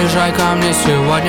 приезжай ко мне сегодня.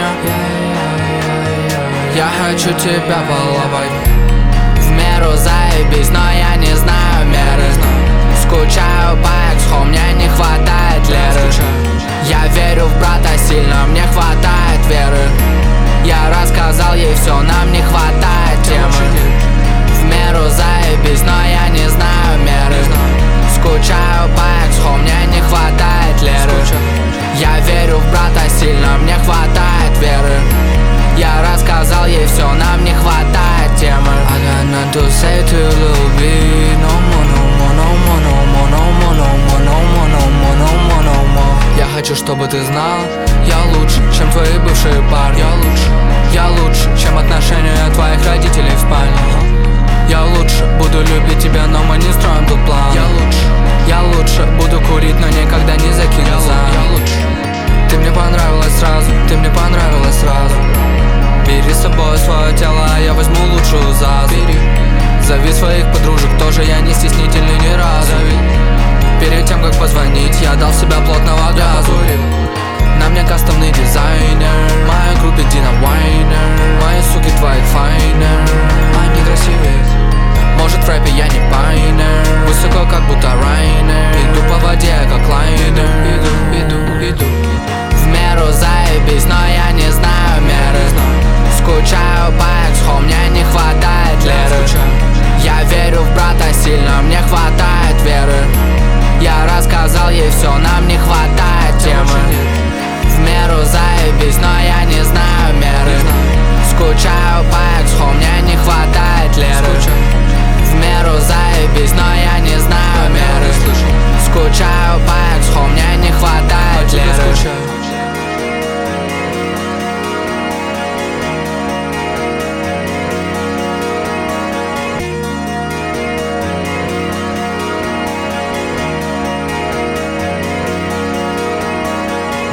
Я хочу тебя баловать. В меру заебись, но я не знаю меры. Скучаю по экс-хо, мне не хватает Леры. Я верю в брата сильно, мне хватает веры. Я рассказал ей все, нам не хватает темы. В меру заебись, но я не знаю меры. Скучаю по экс-хо, мне не хватает Леры. Я верю в брата сильно, мне хватает веры. Я рассказал ей все, нам не хватает темы. I got nothing to say to you, little B. No more, no more, no more, no more, no more, no more, no more, no more, no more, no more. Я хочу, чтобы ты знал, я лучше, чем твои бывшие парни. Я лучше, чем отношения твоих родителей в спальне. Я лучше буду любить тебя, но мы не строим тут план. Я лучше буду курить, но никогда не закинуться. Ты мне понравилась сразу, ты мне понравилась сразу. Бери с собой свое тело, а я возьму лучшую ЗАЗу. Зови своих подружек, тоже я не стеснительный ни разу. Перед тем, как позвонить, я дал себя плотного газу. На мне кастомный дизайнер, в моей группе Дина Вайнер. Мои суки твоих файнер, они красивее. Может в рэпе я не пайнер, высоко как будто Райнер. Иду по воде как лайнер. Иду в меру заебись, но я не знаю меры. Скучаю по экс-хо, мне не хватает Леры. Я верю в брата сильно, мне хватает веры. Я рассказал ей все, нам не хватает темы. В меру заебись, но я не знаю меры. Скучаю по экс-хо, мне не хватает Леры. В меру заебись, но я не знаю меры. Скучаю по экс-хо, мне не хватает